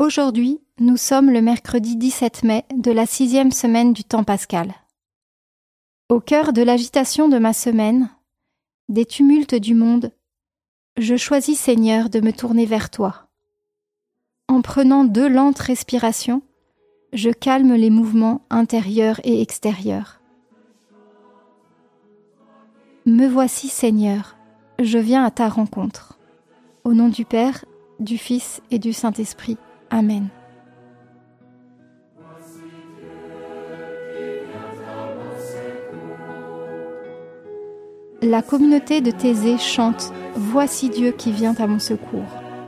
Aujourd'hui, nous sommes le mercredi 17 mai de la 6e semaine du temps pascal. Au cœur de l'agitation de ma semaine, des tumultes du monde, je choisis, Seigneur, de me tourner vers toi. En prenant 2 lentes respirations, je calme les mouvements intérieurs et extérieurs. Me voici, Seigneur, je viens à ta rencontre. Au nom du Père, du Fils et du Saint-Esprit. Amen. La communauté de Thésée chante « Voici Dieu qui vient à mon secours ».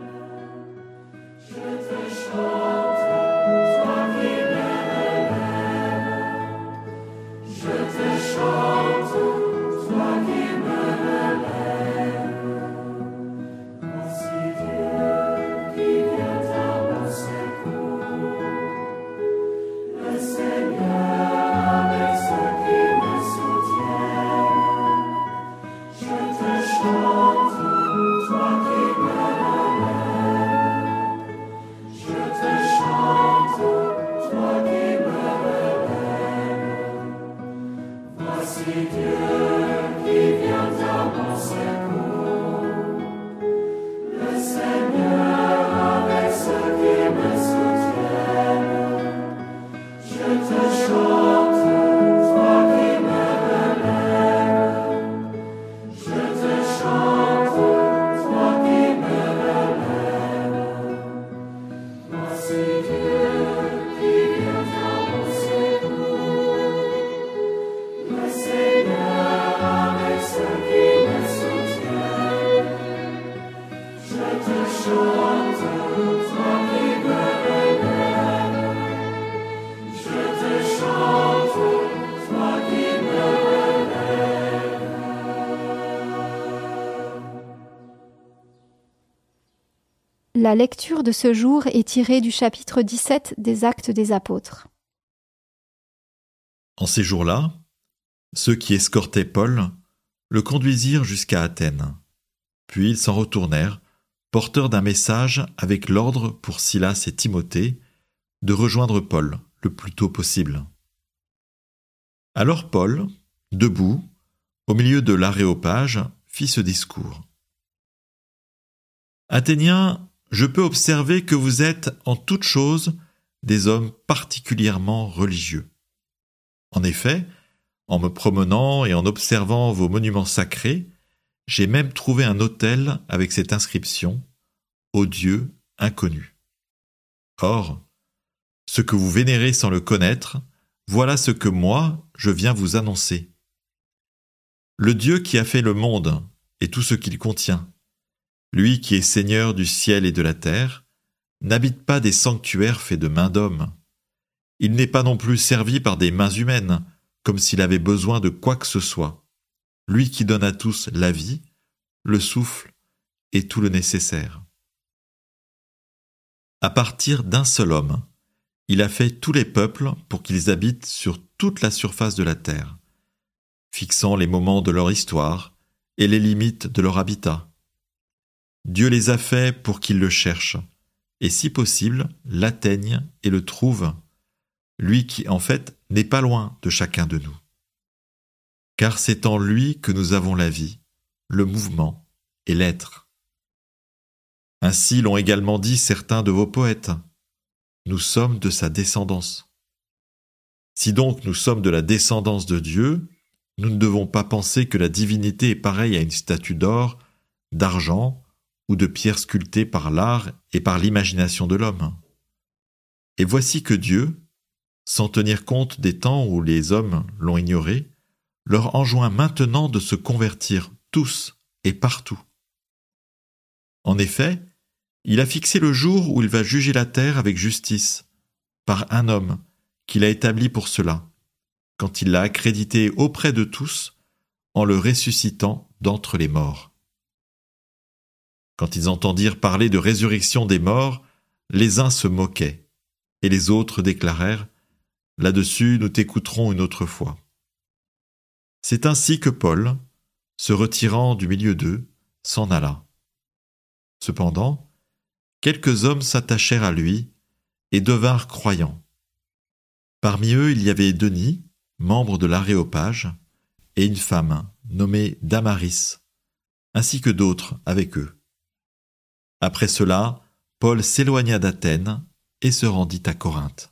La lecture de ce jour est tirée du chapitre 17 des Actes des Apôtres. En ces jours-là, ceux qui escortaient Paul le conduisirent jusqu'à Athènes. Puis ils s'en retournèrent, porteurs d'un message avec l'ordre pour Silas et Timothée de rejoindre Paul le plus tôt possible. Alors Paul, debout, au milieu de l'aréopage, fit ce discours. « Athéniens, je peux observer que vous êtes en toutes choses des hommes particulièrement religieux. En effet, en me promenant et en observant vos monuments sacrés, j'ai même trouvé un autel avec cette inscription « Au Dieu inconnu ». Or, ce que vous vénérez sans le connaître, voilà ce que moi, je viens vous annoncer. Le Dieu qui a fait le monde et tout ce qu'il contient, lui qui est Seigneur du ciel et de la terre, n'habite pas des sanctuaires faits de mains d'hommes. Il n'est pas non plus servi par des mains humaines, comme s'il avait besoin de quoi que ce soit. Lui qui donne à tous la vie, le souffle et tout le nécessaire. À partir d'un seul homme, il a fait tous les peuples pour qu'ils habitent sur toute la surface de la terre, fixant les moments de leur histoire et les limites de leur habitat. Dieu les a faits pour qu'ils le cherchent, et si possible, l'atteignent et le trouvent, lui qui, en fait, n'est pas loin de chacun de nous. Car c'est en lui que nous avons la vie, le mouvement et l'être. Ainsi l'ont également dit certains de vos poètes. Nous sommes de sa descendance. Si donc nous sommes de la descendance de Dieu, nous ne devons pas penser que la divinité est pareille à une statue d'or, d'argent ou de pierre sculptée par l'art et par l'imagination de l'homme. Et voici que Dieu, sans tenir compte des temps où les hommes l'ont ignoré, leur enjoint maintenant de se convertir tous et partout. En effet, il a fixé le jour où il va juger la terre avec justice, par un homme qu'il a établi pour cela, quand il l'a accrédité auprès de tous en le ressuscitant d'entre les morts. Quand ils entendirent parler de résurrection des morts, les uns se moquaient, et les autres déclarèrent « Là-dessus, nous t'écouterons une autre fois ». C'est ainsi que Paul, se retirant du milieu d'eux, s'en alla. Cependant, quelques hommes s'attachèrent à lui et devinrent croyants. Parmi eux, il y avait Denis, membre de l'Aréopage, et une femme nommée Damaris, ainsi que d'autres avec eux. Après cela, Paul s'éloigna d'Athènes et se rendit à Corinthe.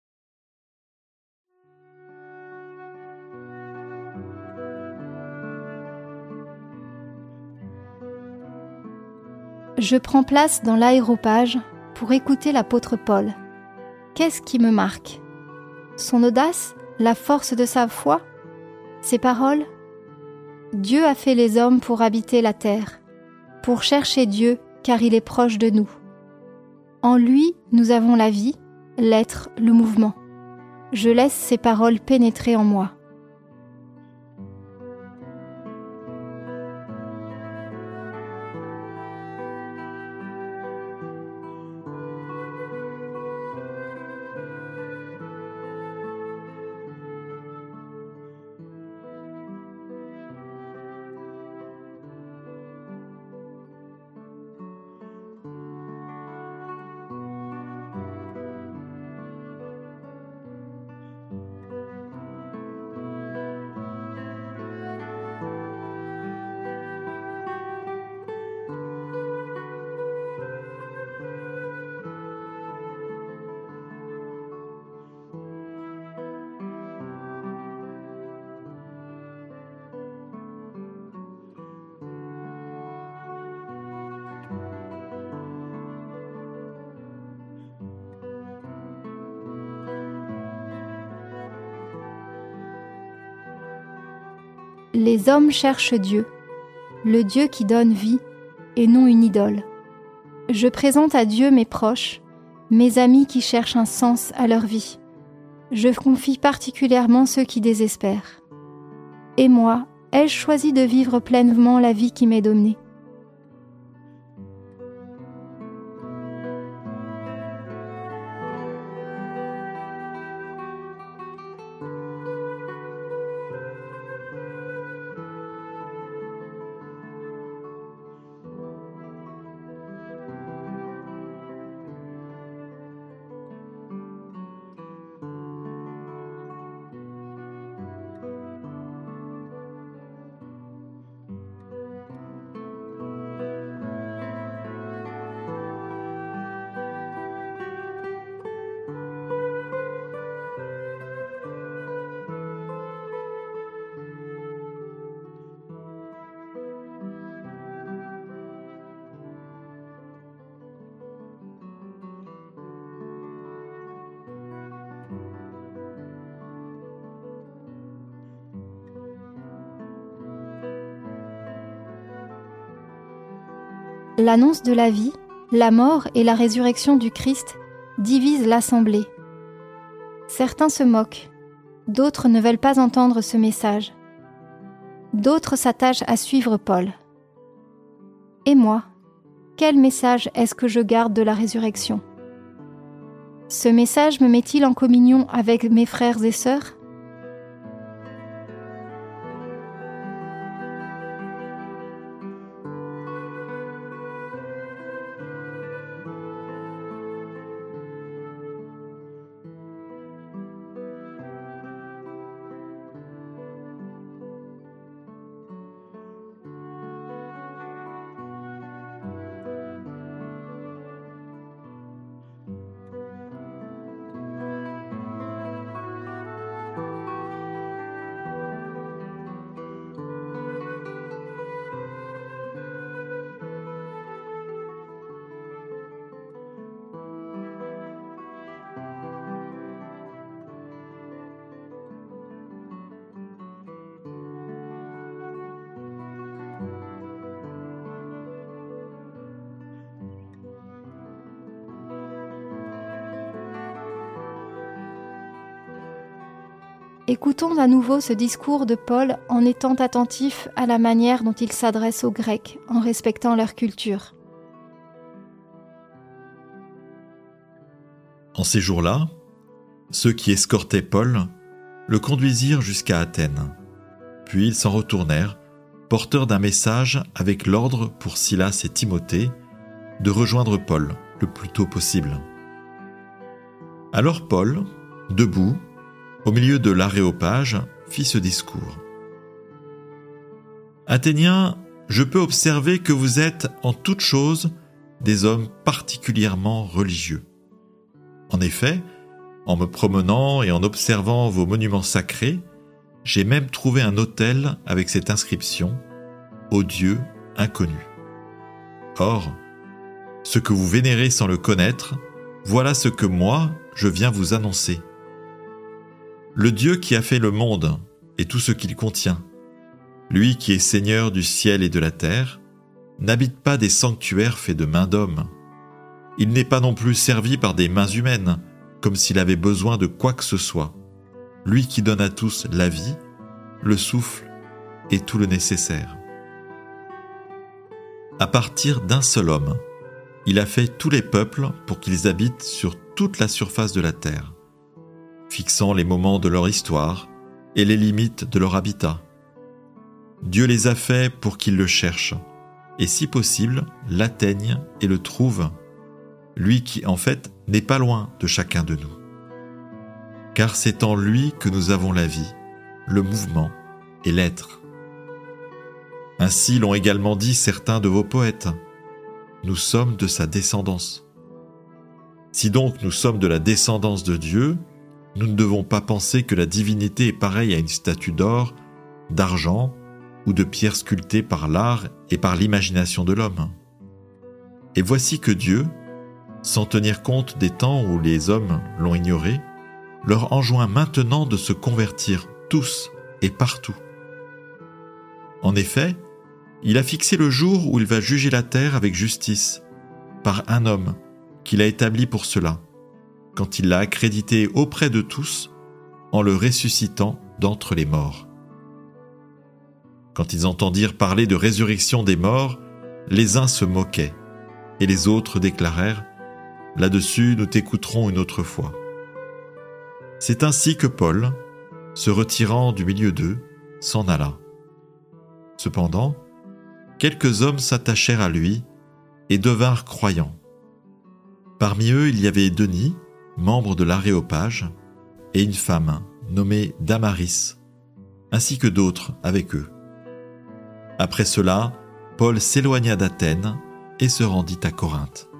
Je prends place dans l'aéropage pour écouter l'apôtre Paul. Qu'est-ce qui me marque ? Son audace ? La force de sa foi ? Ses paroles ? Dieu a fait les hommes pour habiter la terre, pour chercher Dieu, car il est proche de nous. En lui, nous avons la vie, l'être, le mouvement. Je laisse ces paroles pénétrer en moi. Les hommes cherchent Dieu, le Dieu qui donne vie, et non une idole. Je présente à Dieu mes proches, mes amis qui cherchent un sens à leur vie. Je confie particulièrement ceux qui désespèrent. Et moi, ai-je choisi de vivre pleinement la vie qui m'est donnée ? L'annonce de la vie, la mort et la résurrection du Christ divisent l'assemblée. Certains se moquent, d'autres ne veulent pas entendre ce message. D'autres s'attachent à suivre Paul. Et moi, quel message est-ce que je garde de la résurrection ? Ce message me met-il en communion avec mes frères et sœurs ? Écoutons à nouveau ce discours de Paul en étant attentifs à la manière dont il s'adresse aux Grecs, en respectant leur culture. En ces jours-là, ceux qui escortaient Paul le conduisirent jusqu'à Athènes. Puis ils s'en retournèrent, porteurs d'un message avec l'ordre pour Silas et Timothée de rejoindre Paul le plus tôt possible. Alors Paul, debout, au milieu de l'Aréopage, fit ce discours. « Athéniens, je peux observer que vous êtes en toutes choses des hommes particulièrement religieux. En effet, en me promenant et en observant vos monuments sacrés, j'ai même trouvé un autel avec cette inscription « Au Dieu inconnu ». Or, ce que vous vénérez sans le connaître, voilà ce que moi, je viens vous annoncer. Le Dieu qui a fait le monde et tout ce qu'il contient, lui qui est Seigneur du ciel et de la terre, n'habite pas des sanctuaires faits de mains d'hommes. Il n'est pas non plus servi par des mains humaines, comme s'il avait besoin de quoi que ce soit. Lui qui donne à tous la vie, le souffle et tout le nécessaire. À partir d'un seul homme, il a fait tous les peuples pour qu'ils habitent sur toute la surface de la terre, fixant les moments de leur histoire et les limites de leur habitat. Dieu les a faits pour qu'ils le cherchent, et si possible, l'atteignent et le trouvent, lui qui en fait n'est pas loin de chacun de nous. Car c'est en lui que nous avons la vie, le mouvement et l'être. Ainsi l'ont également dit certains de vos poètes. Nous sommes de sa descendance. Si donc nous sommes de la descendance de Dieu, nous ne devons pas penser que la divinité est pareille à une statue d'or, d'argent ou de pierre sculptée par l'art et par l'imagination de l'homme. Et voici que Dieu, sans tenir compte des temps où les hommes l'ont ignoré, leur enjoint maintenant de se convertir tous et partout. En effet, il a fixé le jour où il va juger la terre avec justice, par un homme qu'il a établi pour cela, quand il l'a accrédité auprès de tous en le ressuscitant d'entre les morts. Quand ils entendirent parler de résurrection des morts, les uns se moquaient, et les autres déclarèrent « Là-dessus, nous t'écouterons une autre fois ». C'est ainsi que Paul, se retirant du milieu d'eux, s'en alla. Cependant, quelques hommes s'attachèrent à lui et devinrent croyants. Parmi eux, il y avait Denis, membre de l'Aréopage, et une femme nommée Damaris, ainsi que d'autres avec eux. Après cela, Paul s'éloigna d'Athènes et se rendit à Corinthe.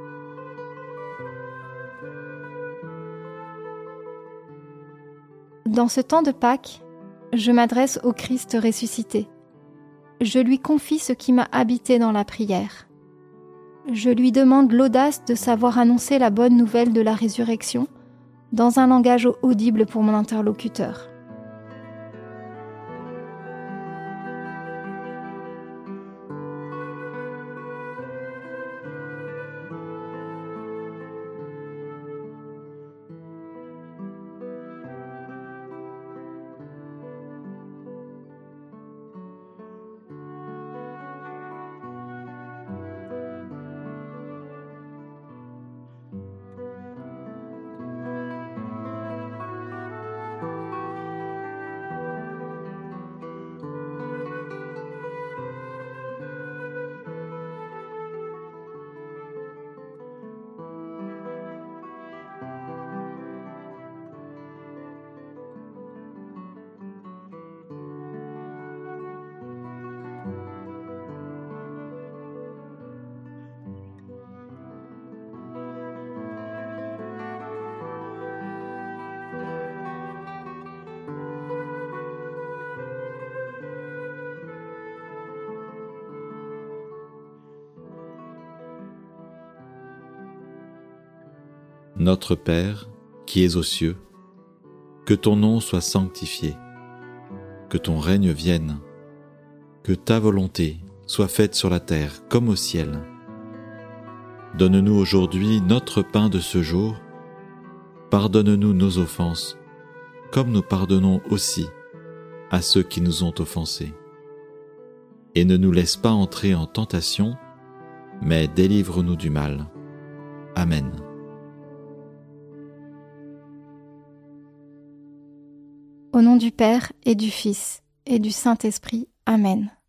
Dans ce temps de Pâques, je m'adresse au Christ ressuscité. Je lui confie ce qui m'a habité dans la prière. Je lui demande l'audace de savoir annoncer la bonne nouvelle de la résurrection dans un langage audible pour mon interlocuteur. Notre Père, qui es aux cieux, que ton nom soit sanctifié, que ton règne vienne, que ta volonté soit faite sur la terre comme au ciel. Donne-nous aujourd'hui notre pain de ce jour. Pardonne-nous nos offenses, comme nous pardonnons aussi à ceux qui nous ont offensés. Et ne nous laisse pas entrer en tentation, mais délivre-nous du mal. Amen. Au nom du Père et du Fils et du Saint-Esprit. Amen.